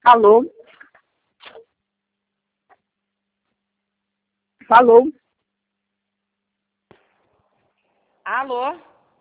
Alô? Alô? Alô?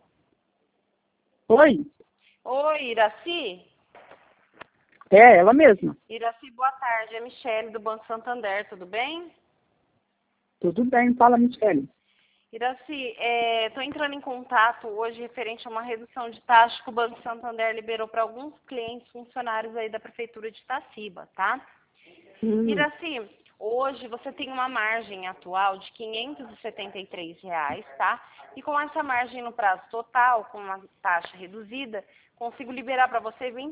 Oi? Oi, Iraci? É, ela mesma. Iraci, boa tarde. É Michele do Banco Santander, tudo bem? Tudo bem, fala, Michele. Iraci, estou entrando em contato hoje referente a uma redução de taxa que o Banco Santander liberou para alguns clientes funcionários aí da Prefeitura de Itaciba, tá? Iraci, hoje você tem uma margem atual de R$ 573, tá? E com essa margem no prazo total, com uma taxa reduzida, consigo liberar para você R$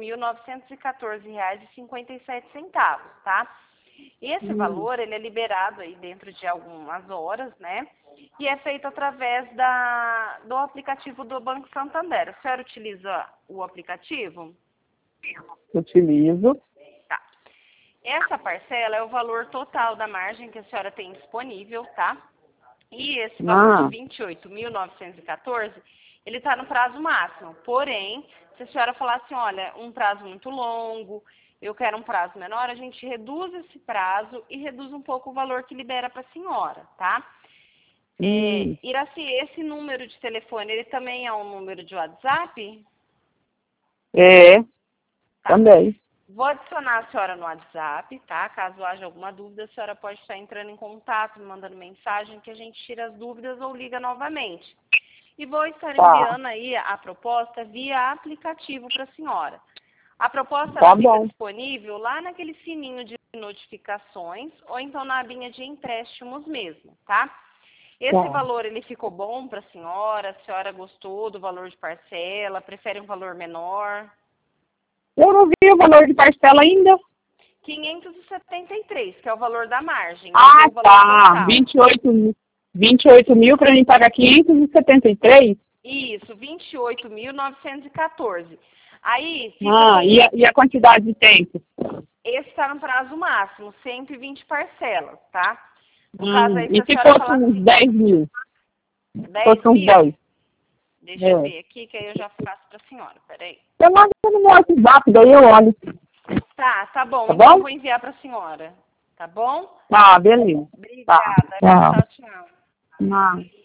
28.914,57, tá? Esse valor, ele é liberado aí dentro de algumas horas, né? E é feito através do aplicativo do Banco Santander. A senhora utiliza o aplicativo? Utilizo. Tá. Essa parcela é o valor total da margem que a senhora tem disponível, tá? E esse valor de R$ 28.914, ele está no prazo máximo. Porém, se a senhora falar assim, olha, um prazo muito longo, eu quero um prazo menor, a gente reduz esse prazo e reduz um pouco o valor que libera para a senhora, tá? Iraci, esse número de telefone, ele também é um número de WhatsApp? É, Tá. também. Vou adicionar a senhora no WhatsApp, tá? Caso haja alguma dúvida, a senhora pode estar entrando em contato, me mandando mensagem, que a gente tira as dúvidas ou liga novamente. E vou estar enviando aí a proposta via aplicativo para a senhora. A proposta ela fica disponível lá naquele sininho de notificações ou então na abinha de empréstimos mesmo, tá? Esse valor, ele ficou bom para a senhora gostou do valor de parcela, prefere um valor menor? Eu não vi o valor de parcela ainda. 573, que é o valor da margem. Ah, O valor tá. total. 28 mil para mim pagar 573? Isso, 28.914. Aí, E a quantidade de tempo? Esse está no prazo máximo, 120 parcelas, tá? No caso aí, E se fosse uns 10 mil? 10 uns mil? 10. Deixa eu ver aqui, que aí eu já faço para a senhora, peraí. Eu mando no meu WhatsApp, daí eu olho. Tá bom. Tá Então eu bom? vou enviar para a senhora, tá bom? Beleza. Obrigada, Tchau. tchau. Não.